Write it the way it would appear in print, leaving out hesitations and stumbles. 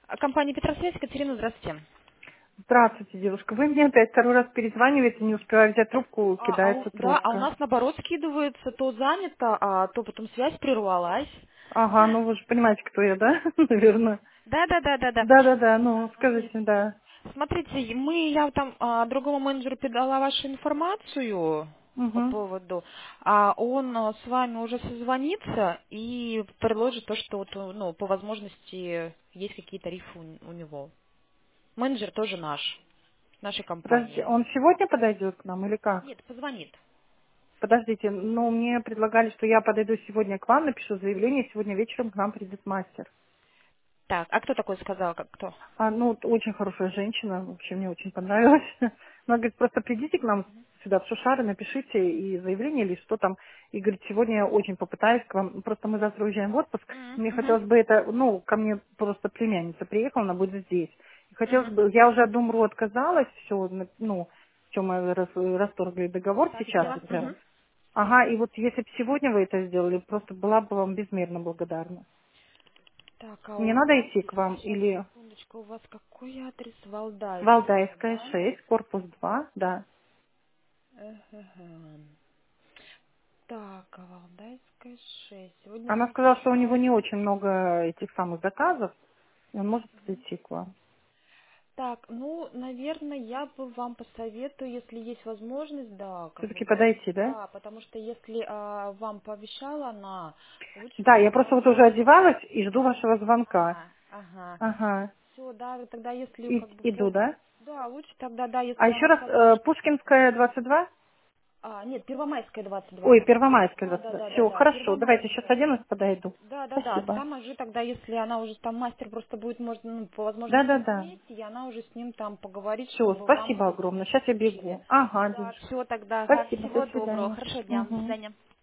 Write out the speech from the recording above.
Компания Петросвязь, Екатерина, здравствуйте. Здравствуйте, девушка. Вы мне опять второй раз перезваниваете, не успеваю взять трубку, кидается Да, а у трубка. нас наоборот скидывается, то занято, а то потом связь прервалась. Ага, ну вы же понимаете, кто я, да? Наверное. Да. Да-да-да, ну скажите, да. Смотрите, я там другому менеджеру передала вашу информацию по Угу. поводу, он с вами уже созвонится и предложит то, что вот, ну, по возможности есть какие тарифы у него. Менеджер тоже наш, нашей Подождите, компании. он сегодня подойдет к нам или как? Нет, позвонит. Подождите, ну мне предлагали, что я подойду сегодня к вам, напишу заявление, сегодня вечером к нам придет мастер. Так, а кто такой сказал, кто? Ну, вот очень хорошая женщина, вообще мне очень понравилась. Она говорит, просто придите к нам сюда в Шушары, напишите и заявление или что там. И говорит, сегодня я очень попытаюсь к вам, просто мы завтра уезжаем в отпуск. Мне Мгм. хотелось бы это, ну, ко мне просто племянница приехала, она будет здесь. И хотелось Мгм. бы, я уже от Думру отказалась, все, ну, все, мы расторгли договор Так, я сейчас. поняла. Вот прям. Мгм. Ага, и вот если бы сегодня вы это сделали, просто была бы вам безмерно благодарна. Так, а Мне у надо вас, идти к вам сейчас, или секундочку, у вас какой адрес? Валдайская, Валдайская, да? 6, корпус 2, да. Эхе-хе. Так, Валдайская 6. Сегодня Она будет сказала, что у него не мастер. очень много этих самых заказов, и он может подойти к вам. Так, ну, наверное, я бы вам посоветую, если есть возможность, да, как бы Все-таки вот, подойти, да? да, потому что если вам пообещала она, лучше Да, я тогда... просто вот уже одевалась и жду вашего звонка. Ага. Ага. Все, да, тогда если как бы Иду, да? Да, лучше тогда, да, А если еще вам раз, есть возможность. Пушкинская 22? Нет, Первомайская 22. Ой, Первомайская Да, 22. да, да, да, Все, да, хорошо, давайте сейчас Первомайская. оденусь, подойду. Да, да, да. Спасибо. Там же тогда, если она уже там мастер просто будет, может, ну, по возможности Да-да-да. вместе, и она уже с ним там поговорит, Все, чтобы вам спасибо все это огромное. Сейчас я обеспечили. бегу. Ага, Да, девушка. все тогда. Ага, Спасибо, до всего доброго, свидания. хорошего дня, до Угу. свидания.